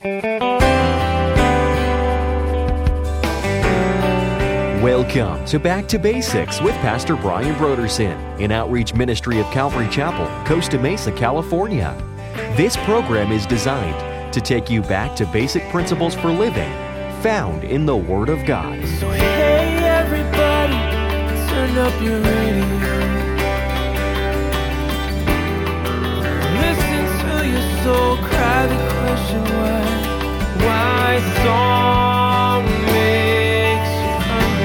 Welcome to Back to Basics with Pastor Brian Brodersen in Outreach Ministry of Calvary Chapel, Costa Mesa, California. This program is designed to take you back to basic principles for living found in the Word of God. So hey everybody, turn up your radio. Listen to your soul cry the question why song makes you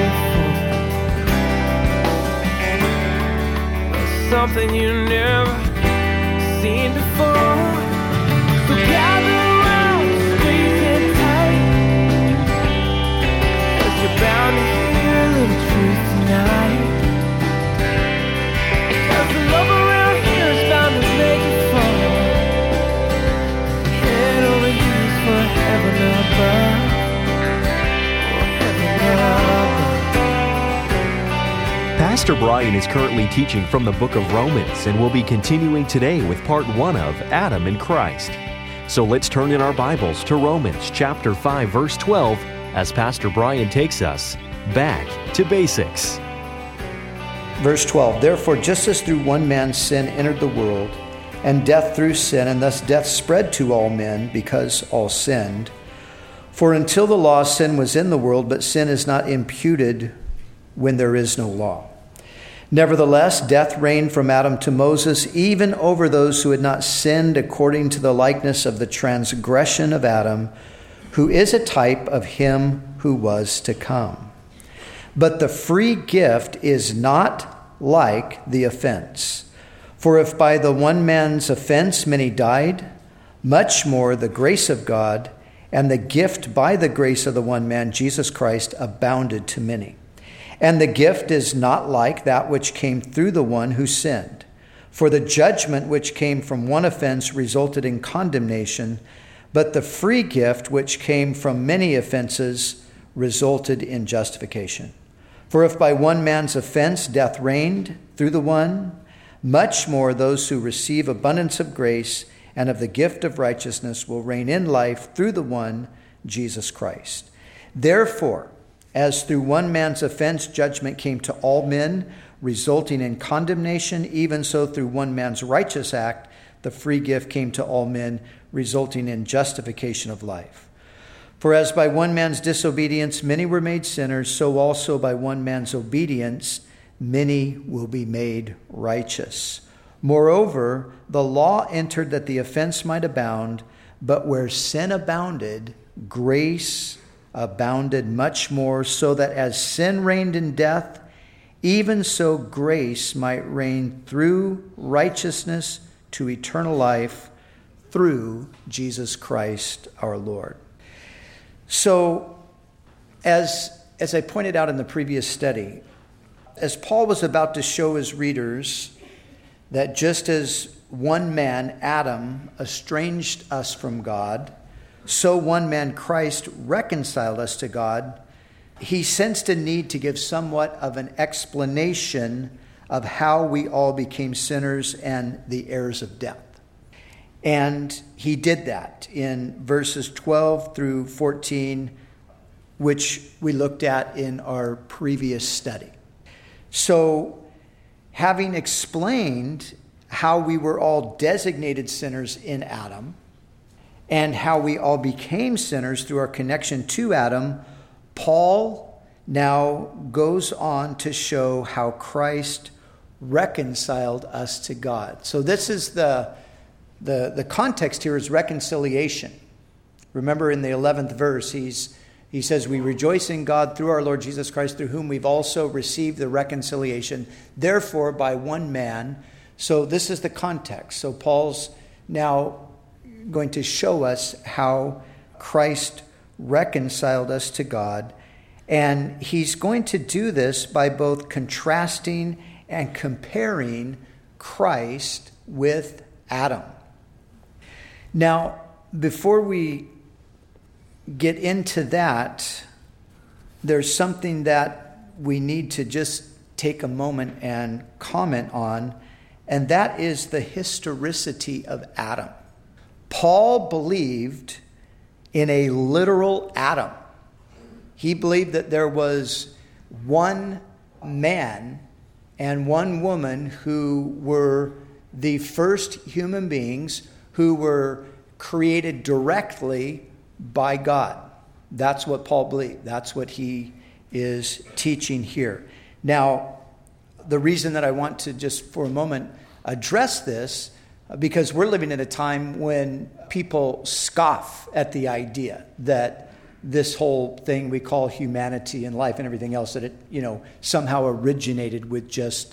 hungry for something you never seen before. So gather around, squeeze in tight, 'cause you're bound to hear a little truth tonight. 'Cause the love around here is bound to make you fall. Head over heels for heaven above. Pastor Brian is currently teaching from the book of Romans and will be continuing today with part 1 of Adam and Christ. So let's turn in our Bibles to Romans chapter 5 verse 12 as Pastor Brian takes us back to basics. Verse 12, therefore, just as through one man's sin entered the world, and death through sin, and thus death spread to all men because all sinned. For until the law, sin was in the world, but sin is not imputed when there is no law. Nevertheless, death reigned from Adam to Moses, even over those who had not sinned according to the likeness of the transgression of Adam, who is a type of him who was to come. But the free gift is not like the offense. For if by the one man's offense many died, much more the grace of God and the gift by the grace of the one man, Jesus Christ, abounded to many. And the gift is not like that which came through the one who sinned. For the judgment which came from one offense resulted in condemnation, but the free gift which came from many offenses resulted in justification. For if by one man's offense death reigned through the one, much more those who receive abundance of grace and of the gift of righteousness will reign in life through the one, Jesus Christ. Therefore, as through one man's offense judgment came to all men, resulting in condemnation, even so through one man's righteous act, the free gift came to all men, resulting in justification of life. For as by one man's disobedience many were made sinners, so also by one man's obedience many will be made righteous. Moreover, the law entered that the offense might abound, but where sin abounded, grace abounded much more, so that as sin reigned in death, even so grace might reign through righteousness to eternal life through Jesus Christ our Lord. So, as I pointed out in the previous study, as Paul was about to show his readers that just as one man, Adam, estranged us from God, so one man, Christ, reconciled us to God, he sensed a need to give somewhat of an explanation of how we all became sinners and the heirs of death. And he did that in verses 12 through 14, which we looked at in our previous study. So, having explained how we were all designated sinners in Adam, and how we all became sinners through our connection to Adam, Paul now goes on to show how Christ reconciled us to God. So this is the context here is reconciliation. Remember in the 11th verse, he says, we rejoice in God through our Lord Jesus Christ, through whom we've also received the reconciliation, therefore by one man. So this is the context. So Paul's now going to show us how Christ reconciled us to God. And he's going to do this by both contrasting and comparing Christ with Adam. Now, before we get into that, there's something that we need to just take a moment and comment on, and that is the historicity of Adam. Paul believed in a literal Adam. He believed that there was one man and one woman who were the first human beings who were created directly by God. That's what Paul believed. That's what he is teaching here. Now, the reason that I want to just for a moment address this, because we're living in a time when people scoff at the idea that this whole thing we call humanity and life and everything else, that it, somehow originated with just,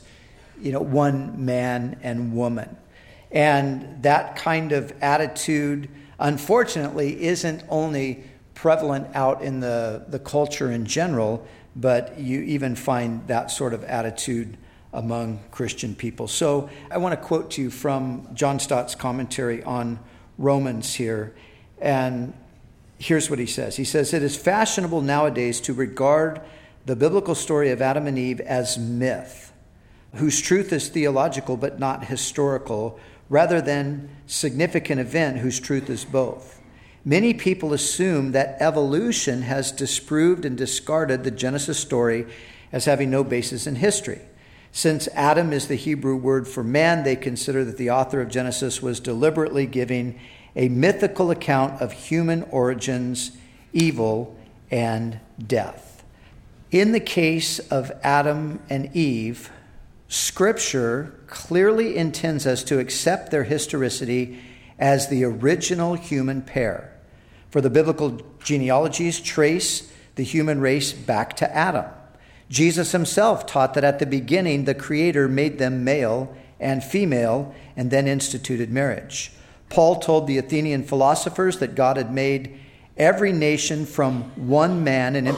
one man and woman. And that kind of attitude, unfortunately, isn't only prevalent out in the culture in general, but you even find that sort of attitude among Christian people. So I want to quote to you from John Stott's commentary on Romans here. And here's what he says. He says, "It is fashionable nowadays to regard the biblical story of Adam and Eve as myth, whose truth is theological but not historical, rather than significant event whose truth is both. Many people assume that evolution has disproved and discarded the Genesis story as having no basis in history. Since Adam is the Hebrew word for man, they consider that the author of Genesis was deliberately giving a mythical account of human origins, evil, and death." In the case of Adam and Eve, Scripture clearly intends us to accept their historicity as the original human pair. For the biblical genealogies trace the human race back to Adam. Jesus himself taught that at the beginning the Creator made them male and female and then instituted marriage. Paul told the Athenian philosophers that God had made every nation from one man, and in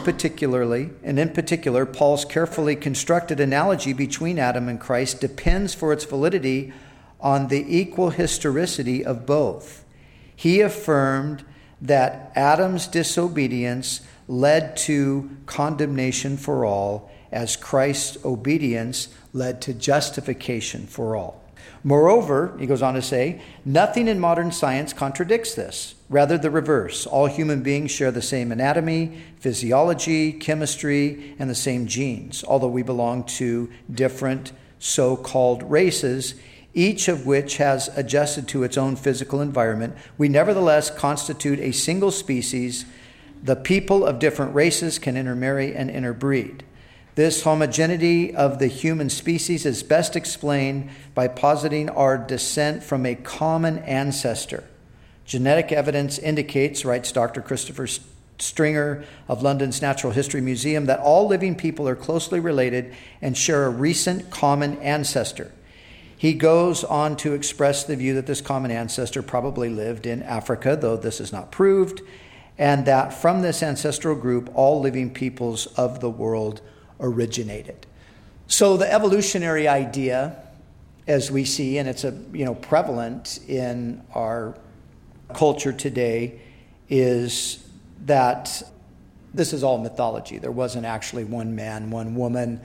particular, Paul's carefully constructed analogy between Adam and Christ depends for its validity on the equal historicity of both. He affirmed that Adam's disobedience led to condemnation for all, as Christ's obedience led to justification for all. Moreover, he goes on to say, nothing in modern science contradicts this. Rather, the reverse. All human beings share the same anatomy, physiology, chemistry, and the same genes, although we belong to different so-called races, each of which has adjusted to its own physical environment. We nevertheless constitute a single species. The people of different races can intermarry and interbreed. This homogeneity of the human species is best explained by positing our descent from a common ancestor. Genetic evidence indicates, writes Dr. Christopher Stringer of London's Natural History Museum, that all living people are closely related and share a recent common ancestor. He goes on to express the view that this common ancestor probably lived in Africa, though this is not proved, and that from this ancestral group, all living peoples of the world originated. So the evolutionary idea, as we see, and it's prevalent in our culture today, is that this is all mythology. There wasn't actually one man, one woman.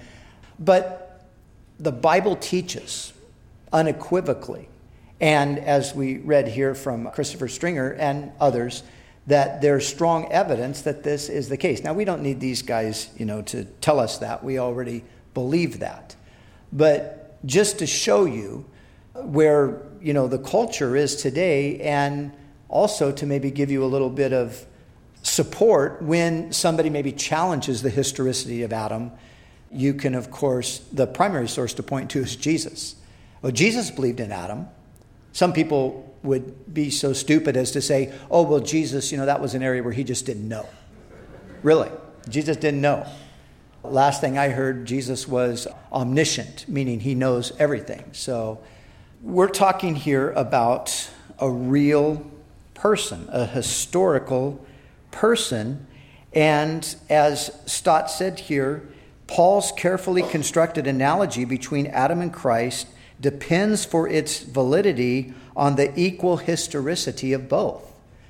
But the Bible teaches unequivocally, and as we read here from Christopher Stringer and others, that there's strong evidence that this is the case. Now, we don't need these guys, to tell us that. We already believe that. But just to show you where, the culture is today, and also to maybe give you a little bit of support when somebody maybe challenges the historicity of Adam, you can, of course, the primary source to point to is Jesus. Well, Jesus believed in Adam. Some people would be so stupid as to say, oh, well, Jesus, that was an area where he just didn't know. Really, Jesus didn't know. Last thing I heard, Jesus was omniscient, meaning he knows everything. So we're talking here about a real person, a historical person. And as Stott said here, Paul's carefully constructed analogy between Adam and Christ depends for its validity on the equal historicity of both.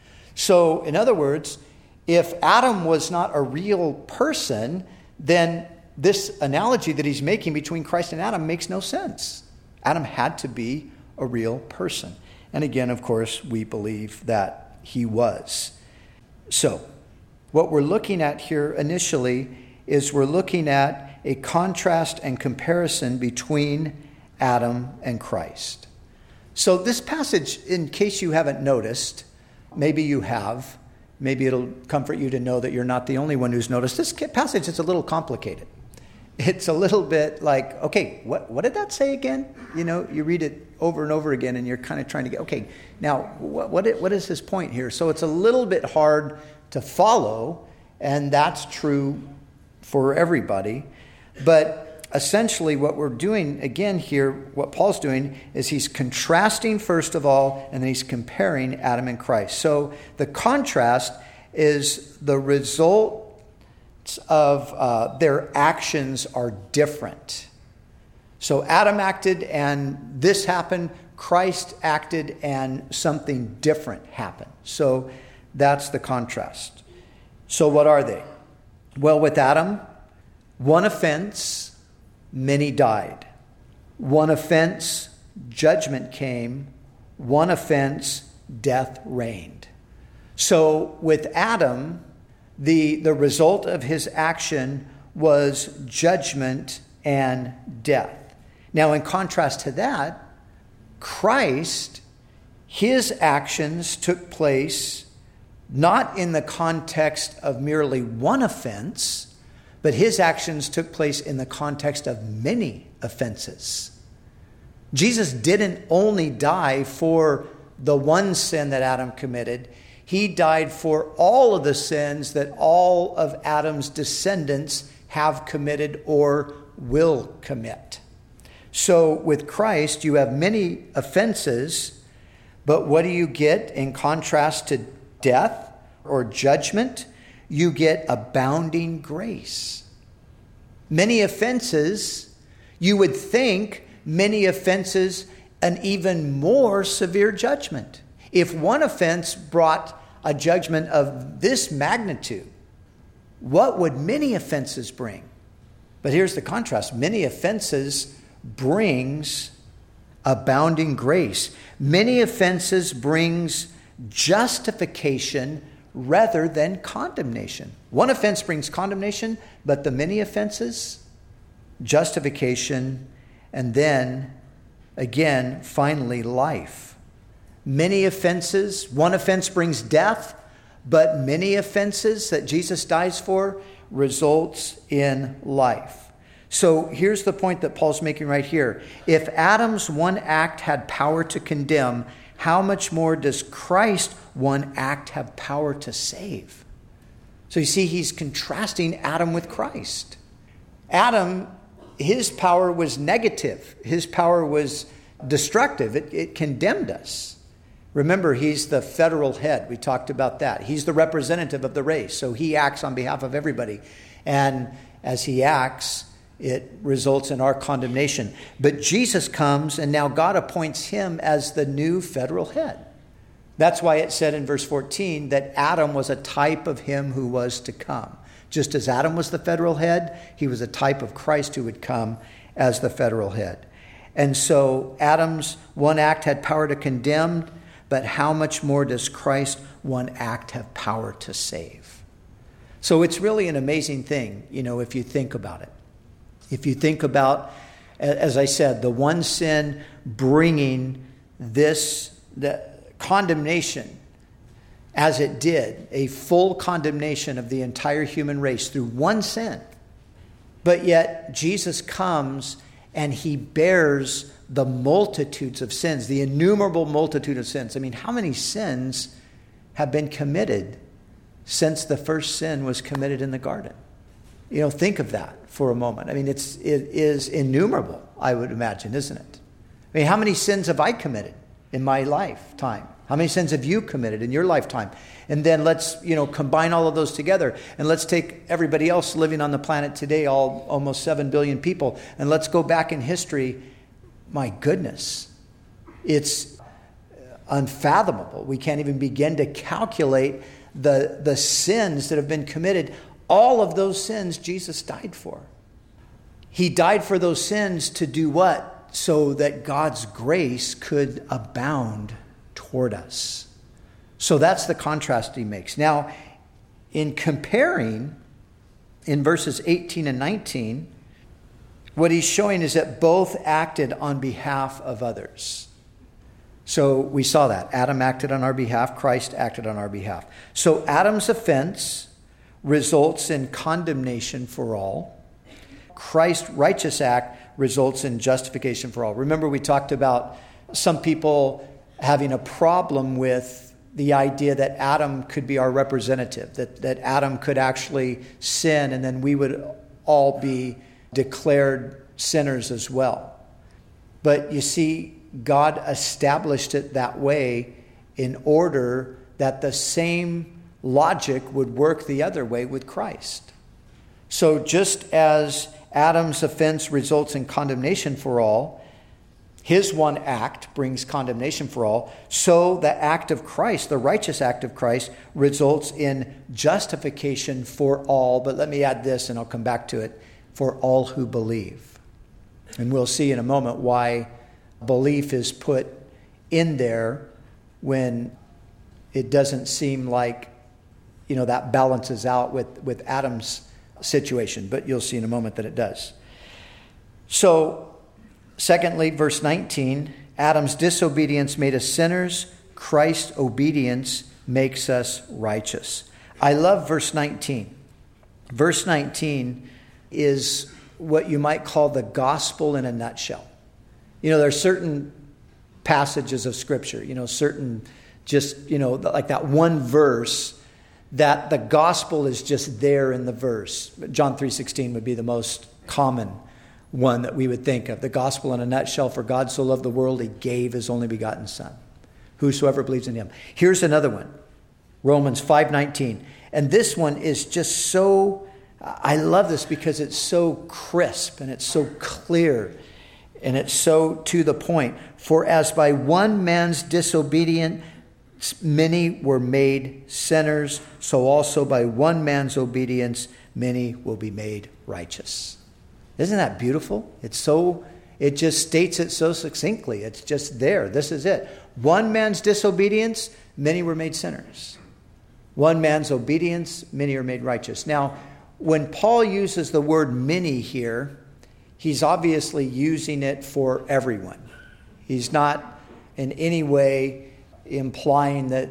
So, in other words, if Adam was not a real person, then this analogy that he's making between Christ and Adam makes no sense. Adam had to be a real person. And again, of course, we believe that he was. So, what we're looking at here initially is we're looking at a contrast and comparison between Adam and Christ. So this passage, in case you haven't noticed, maybe you have, maybe it'll comfort you to know that you're not the only one who's noticed. This passage is a little complicated. It's a little bit like, okay, what did that say again? You know, you read it over and over again and you're kind of trying to get, okay, now what is his point here? So it's a little bit hard to follow, and that's true for everybody. But essentially what we're doing again here, what Paul's doing is he's contrasting first of all, and then he's comparing Adam and Christ. So the contrast is the result of their actions are different. So Adam acted and this happened. Christ acted and something different happened. So that's the contrast. So what are they? Well, with Adam, one offense, many died. One offense, judgment came. One offense, death reigned. So with Adam, the result of his action was judgment and death. Now, in contrast to that, Christ, his actions took place not in the context of merely one offense, but his actions took place in the context of many offenses. Jesus didn't only die for the one sin that Adam committed. He died for all of the sins that all of Adam's descendants have committed or will commit. So with Christ, you have many offenses, but what do you get in contrast to death or judgment? You get abounding grace. Many offenses, you would think many offenses, an even more severe judgment. If one offense brought a judgment of this magnitude, what would many offenses bring? But here's the contrast. Many offenses brings abounding grace. Many offenses brings justification rather than condemnation. One offense brings condemnation, but the many offenses, justification, and then, again, finally, life. Many offenses, one offense brings death, but many offenses that Jesus dies for results in life. So here's the point that Paul's making right here. If Adam's one act had power to condemn, how much more does Christ's one act have power to save? So you see, he's contrasting Adam with Christ. Adam, his power was negative. His power was destructive. It condemned us. Remember, he's the federal head. We talked about that. He's the representative of the race. So he acts on behalf of everybody. And as he acts, it results in our condemnation. But Jesus comes, and now God appoints him as the new federal head. That's why it said in verse 14 that Adam was a type of him who was to come. Just as Adam was the federal head, he was a type of Christ who would come as the federal head. And so Adam's one act had power to condemn, but how much more does Christ's one act have power to save? So it's really an amazing thing, if you think about it. If you think about, as I said, the one sin bringing the condemnation as it did, a full condemnation of the entire human race through one sin. But yet Jesus comes and he bears the multitudes of sins, the innumerable multitude of sins. I mean, how many sins have been committed since the first sin was committed in the garden? Think of that for a moment. I mean, it is innumerable, I would imagine, isn't it? I mean, how many sins have I committed in my lifetime? How many sins have you committed in your lifetime? And then let's, combine all of those together, and let's take everybody else living on the planet today, almost 7 billion people, and let's go back in history. My goodness, it's unfathomable. We can't even begin to calculate the sins that have been committed. All of those sins Jesus died for. He died for those sins to do what? So that God's grace could abound toward us. So that's the contrast he makes. Now, in comparing in verses 18 and 19, what he's showing is that both acted on behalf of others. So we saw that. Adam acted on our behalf. Christ acted on our behalf. So Adam's offense results in condemnation for all. Christ's righteous act results in justification for all. Remember, we talked about some people having a problem with the idea that Adam could be our representative, that Adam could actually sin, and then we would all be declared sinners as well. But you see, God established it that way in order that the same logic would work the other way with Christ. So just as Adam's offense results in condemnation for all, his one act brings condemnation for all, so the act of Christ, the righteous act of Christ, results in justification for all. But let me add this, and I'll come back to it, for all who believe. And we'll see in a moment why belief is put in there when it doesn't seem like, that balances out with Adam's situation. But you'll see in a moment that it does. So, secondly, verse 19, Adam's disobedience made us sinners. Christ's obedience makes us righteous. I love verse 19. Verse 19 is what you might call the gospel in a nutshell. There are certain passages of Scripture, certain like that one verse that the gospel is just there in the verse. John 3:16 would be the most common one that we would think of. The gospel in a nutshell, for God so loved the world, he gave his only begotten Son. Whosoever believes in him. Here's another one, Romans 5:19. And this one is just so, I love this because it's so crisp and it's so clear. And it's so to the point. For as by one man's disobedience many were made sinners, so also by one man's obedience many will be made righteous. Isn't that beautiful? It just states it so succinctly. It's just there. This is it. One man's disobedience, many were made sinners. One man's obedience, many are made righteous. Now, when Paul uses the word many here, he's obviously using it for everyone. He's not in any way implying that,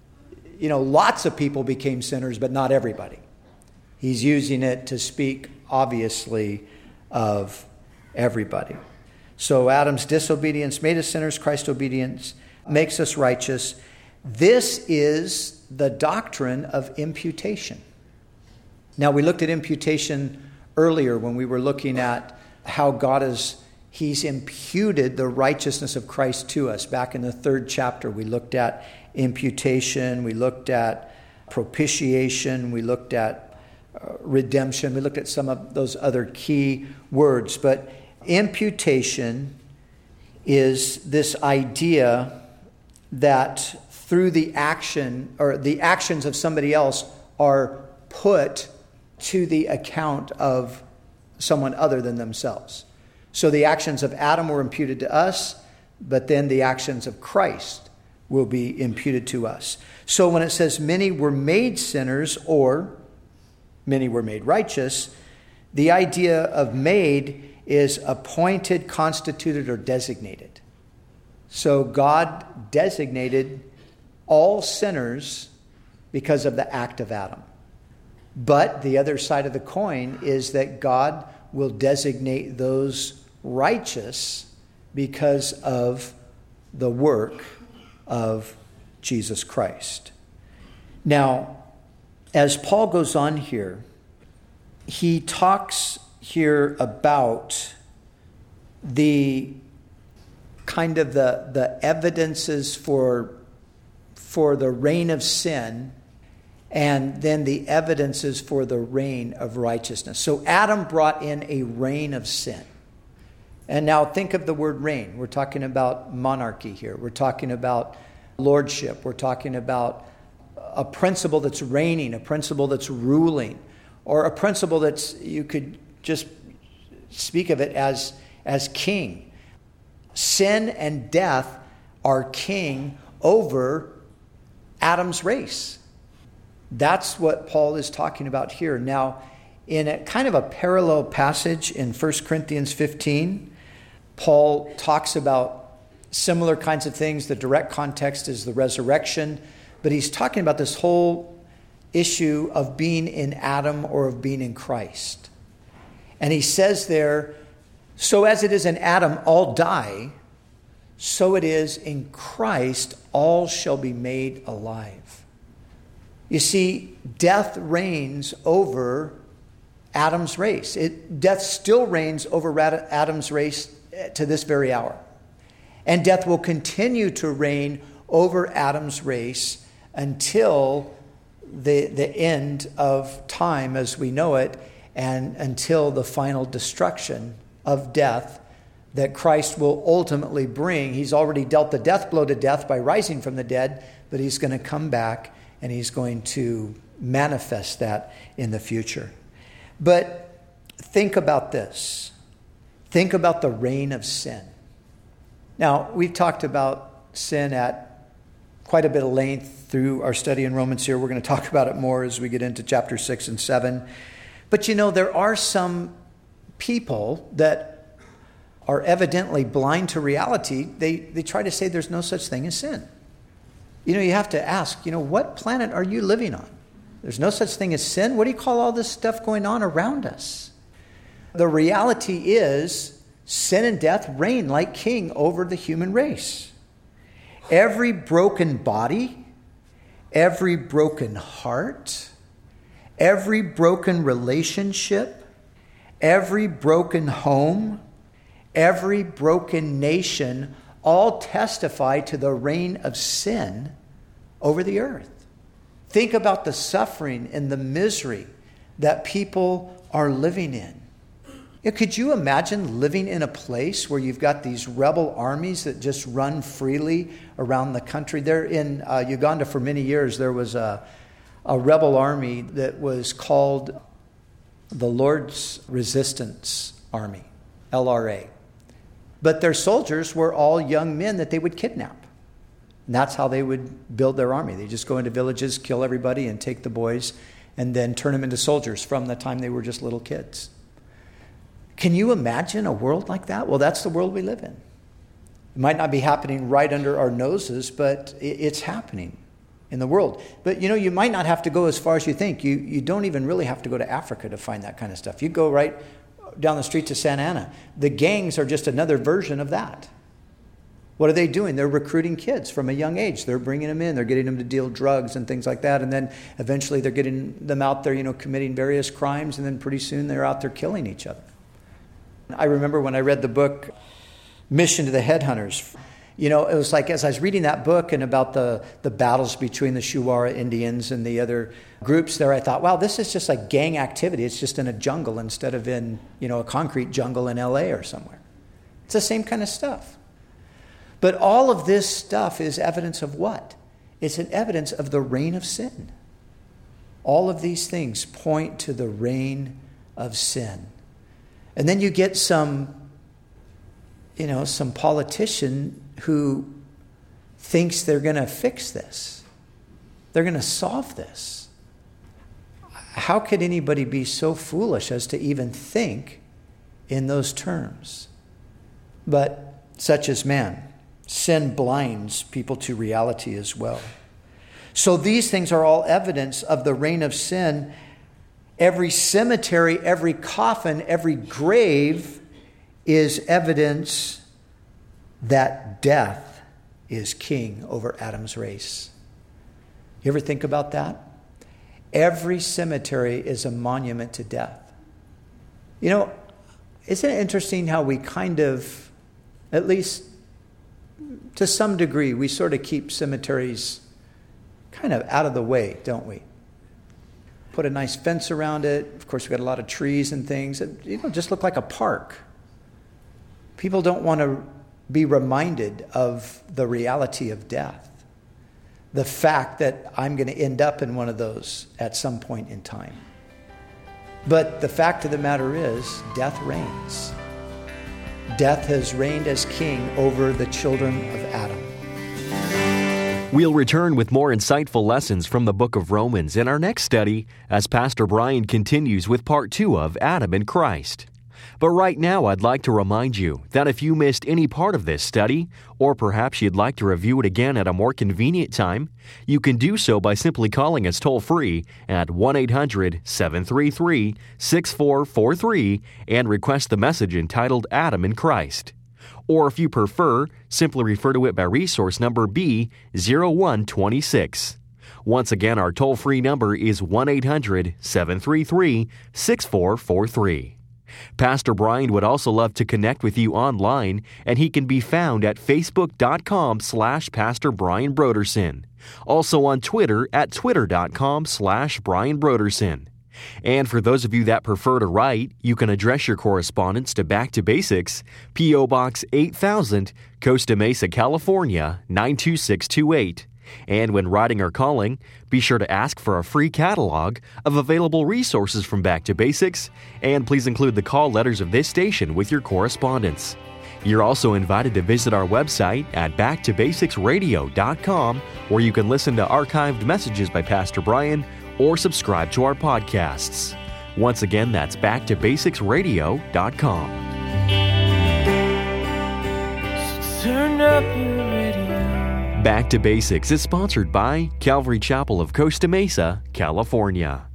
lots of people became sinners, but not everybody. He's using it to speak, obviously, of everybody. So Adam's disobedience made us sinners. Christ's obedience makes us righteous. This is the doctrine of imputation. Now, we looked at imputation earlier when we were looking at how He's imputed the righteousness of Christ to us. Back in the 3rd chapter, we looked at imputation, we looked at propitiation, we looked at redemption, we looked at some of those other key words. But imputation is this idea that through the action or the actions of somebody else are put to the account of someone other than themselves. So the actions of Adam were imputed to us, but then the actions of Christ will be imputed to us. So when it says many were made sinners or many were made righteous, the idea of made is appointed, constituted, or designated. So God designated all sinners because of the act of Adam. But the other side of the coin is that God will designate those righteous because of the work of Jesus Christ. Now, as Paul goes on here, he talks here about the kind of the evidences for the reign of sin, and then the evidences for the reign of righteousness. So Adam brought in a reign of sin. And now think of the word reign. We're talking about monarchy here. We're talking about lordship. We're talking about a principle that's reigning, a principle that's ruling, or a principle that's, you could just speak of it as king. Sin and death are king over Adam's race. That's what Paul is talking about here. Now, in a kind of a parallel passage in 1 Corinthians 15, Paul talks about similar kinds of things. The direct context is the resurrection, but he's talking about this whole issue of being in Adam or of being in Christ. And he says there, so as it is in Adam, all die, so it is in Christ, all shall be made alive. You see, death reigns over Adam's race. Death still reigns over Adam's race to this very hour. And death will continue to reign over Adam's race until the end of time as we know it, and until the final destruction of death that Christ will ultimately bring. He's already dealt the death blow to death by rising from the dead, but he's going to come back and he's going to manifest that in the future. But think about this. Think about the reign of sin. Now, we've talked about sin at quite a bit of length through our study in Romans here. We're going to talk about it more as we get into chapter 6 and 7. But you know, there are some people that are evidently blind to reality. They try to say there's no such thing as sin. You know, you have to ask, what planet are you living on? There's no such thing as sin. What do you call all this stuff going on around us? The reality is sin and death reign like king over the human race. Every broken body, every broken heart, every broken relationship, every broken home, every broken nation all testify to the reign of sin over the earth. Think about the suffering and the misery that people are living in. Could you imagine living in a place where you've got these rebel armies that just run freely around the country? There in Uganda for many years, there was a rebel army that was called the Lord's Resistance Army, LRA. But their soldiers were all young men that they would kidnap. And that's how they would build their army. They just go into villages, kill everybody, and take the boys, and then turn them into soldiers from the time they were just little kids. Can you imagine a world like that? Well, that's the world we live in. It might not be happening right under our noses, but it's happening in the world. But, you might not have to go as far as you think. You don't even really have to go to Africa to find that kind of stuff. You go right down the street to Santa Ana. The gangs are just another version of that. What are they doing? They're recruiting kids from a young age. They're bringing them in. They're getting them to deal drugs and things like that. And then eventually they're getting them out there, committing various crimes. And then pretty soon they're out there killing each other. I remember when I read the book, Mission to the Headhunters. It was like as I was reading that book and about the battles between the Shuara Indians and the other groups there, I thought, wow, this is just like gang activity. It's just in a jungle instead of in, a concrete jungle in LA or somewhere. It's the same kind of stuff. But all of this stuff is evidence of what? It's an evidence of the reign of sin. All of these things point to the reign of sin. And then you get some politician who thinks they're going to fix this. They're going to solve this. How could anybody be so foolish as to even think in those terms? But such is man. Sin blinds people to reality as well. So these things are all evidence of the reign of sin. Every cemetery, every coffin, every grave is evidence that death is king over Adam's race. You ever think about that? Every cemetery is a monument to death. Isn't it interesting how we kind of, at least to some degree, we sort of keep cemeteries kind of out of the way, don't we? Put a nice fence around it. Of course, we've got a lot of trees and things. Just look like a park. People don't want to be reminded of the reality of death. The fact that I'm going to end up in one of those at some point in time. But the fact of the matter is, death reigns. Death has reigned as king over the children of Adam. We'll return with more insightful lessons from the book of Romans in our next study as Pastor Brian continues with part 2 of Adam and Christ. But right now, I'd like to remind you that if you missed any part of this study, or perhaps you'd like to review it again at a more convenient time, you can do so by simply calling us toll-free at 1-800-733-6443 and request the message entitled Adam and Christ. Or if you prefer, simply refer to it by resource number B0126. Once again, our toll-free number is 1-800-733-6443. Pastor Brian would also love to connect with you online, and he can be found at facebook.com/Pastor Brian Brodersen. Also on Twitter at twitter.com/Brian Brodersen. And for those of you that prefer to write, you can address your correspondence to Back to Basics, P.O. Box 8000, Costa Mesa, California, 92628. And when writing or calling, be sure to ask for a free catalog of available resources from Back to Basics, and please include the call letters of this station with your correspondence. You're also invited to visit our website at backtobasicsradio.com, where you can listen to archived messages by Pastor Brian or subscribe to our podcasts. Once again, that's backtobasicsradio.com. Turn up your radio. Back to Basics is sponsored by Calvary Chapel of Costa Mesa, California.